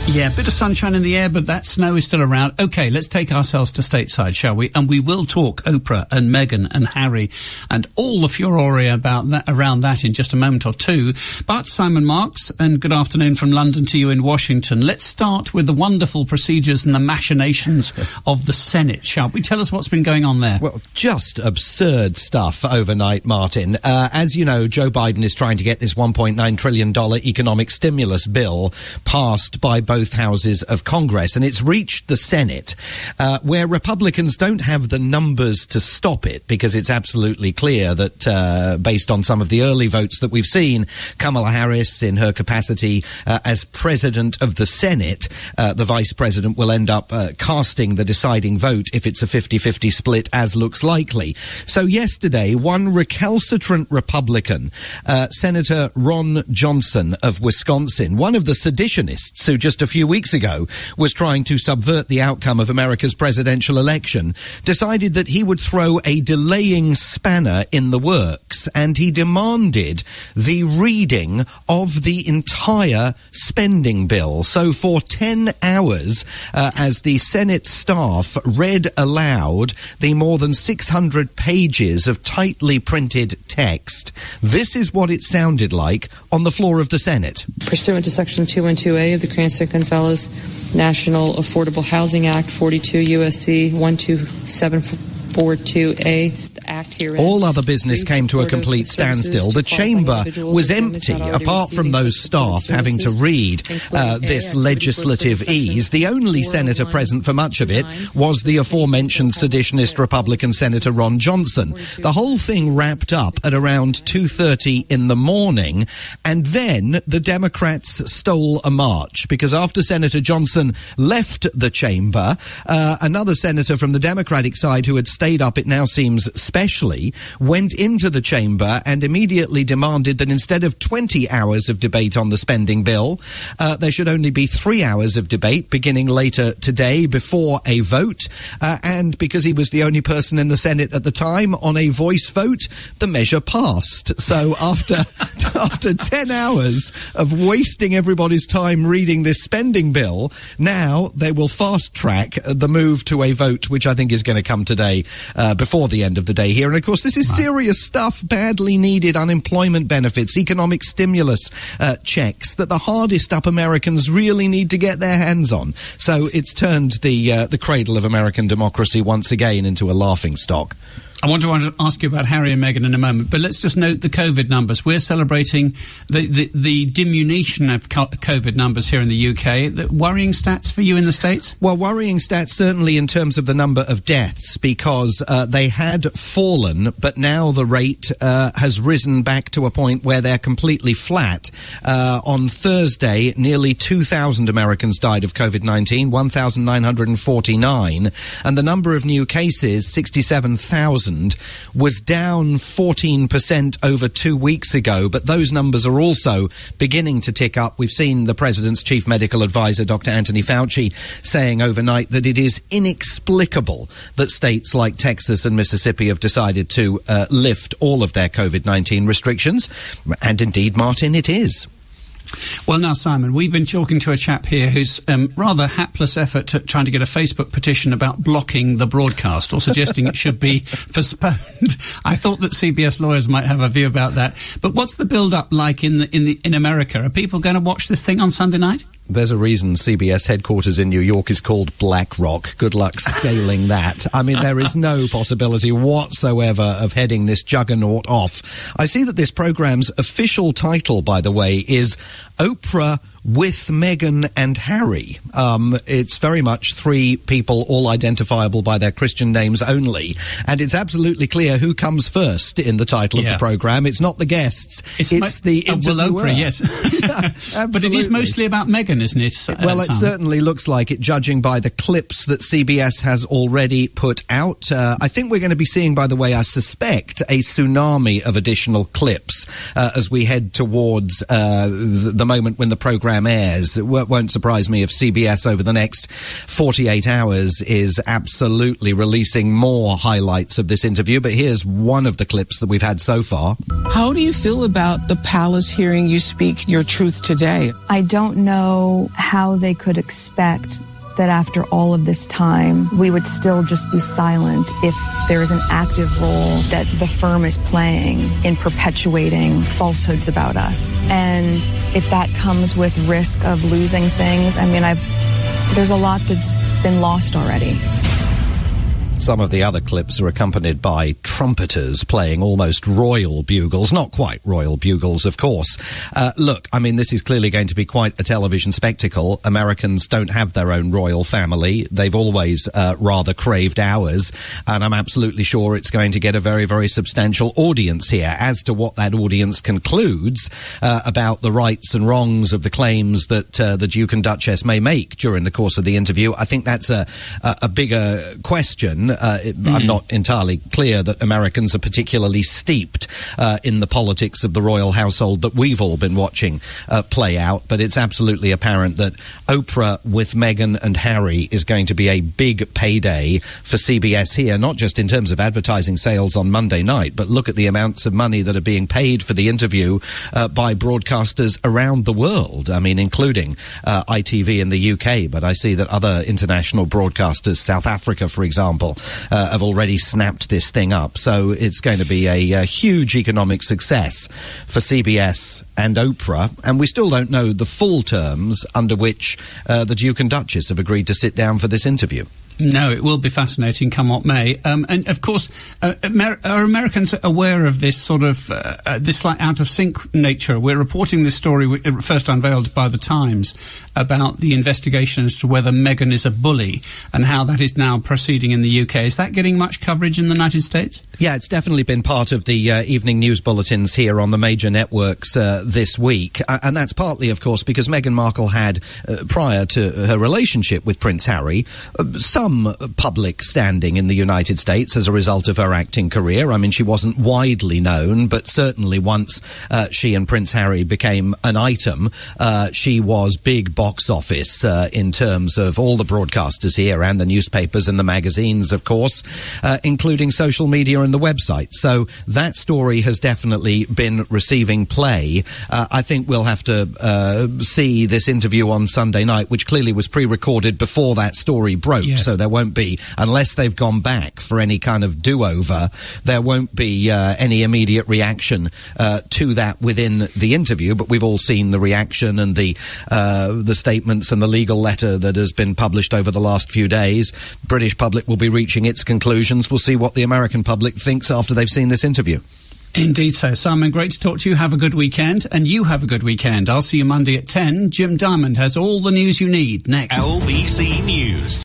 Yeah, a bit of sunshine in the air, but that snow is still around. OK, let's take ourselves to stateside, shall we? And we will talk Oprah and Meghan and Harry and all the furore about that, around that in just a moment or two. But Simon Marks, and good afternoon from London to you in Washington. Let's start with the wonderful procedures and the machinations of the Senate, shall we? Tell us what's been going on there. Well, just absurd stuff overnight, Martin. As you know, Joe Biden is trying to get this $1.9 trillion economic stimulus bill passed by both houses of Congress, and it's reached the Senate, where Republicans don't have the numbers to stop it, because it's absolutely clear that, based on some of the early votes that we've seen, Kamala Harris, in her capacity as president of the Senate, the vice president, will end up casting the deciding vote if it's a 50-50 split, as looks likely. So yesterday, one recalcitrant Republican, Senator Ron Johnson of Wisconsin, one of the seditionists who just a few weeks ago was trying to subvert the outcome of America's presidential election, decided that he would throw a delaying spanner in the works, and he demanded the reading of the entire spending bill. So for 10 hours, as the Senate staff read aloud the more than 600 pages of tightly printed text, this is what it sounded like on the floor of the Senate. Pursuant to Section 212A of the Cranston-Gonzalez National Affordable Housing Act, 42 U.S.C. 12742A, Act herein. All other business came to a complete standstill. The chamber was empty, apart from those staff having to read this legislative ease. The only senator present for much of it was the aforementioned seditionist Republican Senator Ron Johnson. The whole thing wrapped up at around 2:30 in the morning, and then the Democrats stole a march, because after Senator Johnson left the chamber, another senator from the Democratic side who had stayed up, it now seems, especially, went into the chamber and immediately demanded that instead of 20 hours of debate on the spending bill, there should only be 3 hours of debate beginning later today before a vote. And because he was the only person in the Senate at the time on a voice vote, the measure passed. So after 10 hours of wasting everybody's time reading this spending bill, now they will fast track the move to a vote, which I think is going to come today before the end of the day here. And of course, this is serious stuff, badly needed unemployment benefits, economic stimulus checks that the hardest up Americans really need to get their hands on. So it's turned the cradle of American democracy once again into a laughingstock. I want to ask you about Harry and Meghan in a moment, but let's just note the COVID numbers. We're celebrating the diminution of COVID numbers here in the UK. The worrying stats for you in the States? Well, worrying stats certainly in terms of the number of deaths, because they had fallen, but now the rate has risen back to a point where they're completely flat. On Thursday, nearly 2,000 Americans died of COVID-19, 1,949, and the number of new cases, 67,000. Was down 14% over 2 weeks ago, but those numbers are also beginning to tick up. We've seen the President's chief medical advisor, Dr. Anthony Fauci, saying overnight that it is inexplicable that states like Texas and Mississippi have decided to lift all of their COVID-19 restrictions. And indeed, Martin, it is. Well, now, Simon, we've been talking to a chap here whose rather hapless effort at trying to get a Facebook petition about blocking the broadcast or suggesting it should be postponed. I thought that CBS lawyers might have a view about that. But what's the build-up like in America? Are people going to watch this thing on Sunday night? There's a reason CBS headquarters in New York is called BlackRock. Good luck scaling that. I mean, there is no possibility whatsoever of heading this juggernaut off. I see that this program's official title, by the way, is Oprah with Meghan and Harry. It's very much three people, all identifiable by their Christian names only. And it's absolutely clear who comes first in the title of the programme. It's not the guests. It's the interviewer. Oprah, yes. Yeah, but it is mostly about Meghan, isn't it? Well, it certainly looks like it, judging by the clips that CBS has already put out. I think we're going to be seeing, by the way, I suspect, a tsunami of additional clips as we head towards the moment when the programme program airs. It won't surprise me if CBS over the next 48 hours is absolutely releasing more highlights of this interview. But here's one of the clips that we've had so far. How do you feel about the palace hearing you speak your truth today? I don't know how they could expect that after all of this time, we would still just be silent if there is an active role that the firm is playing in perpetuating falsehoods about us. And if that comes with risk of losing things, I mean, there's a lot that's been lost already. Some of the other clips are accompanied by trumpeters playing almost royal bugles. Not quite royal bugles, of course. Look, I mean, this is clearly going to be quite a television spectacle. Americans don't have their own royal family. They've always rather craved ours. And I'm absolutely sure it's going to get a very, very substantial audience here. As to what that audience concludes about the rights and wrongs of the claims that the Duke and Duchess may make during the course of the interview, I think that's a bigger question. I'm not entirely clear that Americans are particularly steeped in the politics of the royal household that we've all been watching play out, but it's absolutely apparent that Oprah with Meghan and Harry is going to be a big payday for CBS here, not just in terms of advertising sales on Monday night, but look at the amounts of money that are being paid for the interview by broadcasters around the world. I mean, including ITV in the UK, but I see that other international broadcasters, South Africa, for example, have already snapped this thing up. So it's going to be a huge economic success for CBS and Oprah. And we still don't know the full terms under which the Duke and Duchess have agreed to sit down for this interview. No, it will be fascinating, come what may. And of course, are Americans aware of this sort of this like out of sync nature? We're reporting this story first unveiled by the Times about the investigation as to whether Meghan is a bully and how that is now proceeding in the UK. Is that getting much coverage in the United States? Yeah, it's definitely been part of the evening news bulletins here on the major networks this week. And that's partly, of course, because Meghan Markle had, prior to her relationship with Prince Harry, some public standing in the United States as a result of her acting career. I mean, she wasn't widely known, but certainly once she and Prince Harry became an item, she was big box office in terms of all the broadcasters here and the newspapers and the magazines, of course, including social media and the website. So that story has definitely been receiving play. I think we'll have to see this interview on Sunday night, which clearly was pre-recorded before that story broke. Yes. So there won't be, unless they've gone back for any kind of do-over, there won't be any immediate reaction to that within the interview. But we've all seen the reaction and the statements and the legal letter that has been published over the last few days. British public will be reaching its conclusions. We'll see what the American public thinks after they've seen this interview. Indeed so. Simon, great to talk to you. Have a good weekend. And you have a good weekend. I'll see you Monday at 10. Jim Diamond has all the news you need next. LBC News.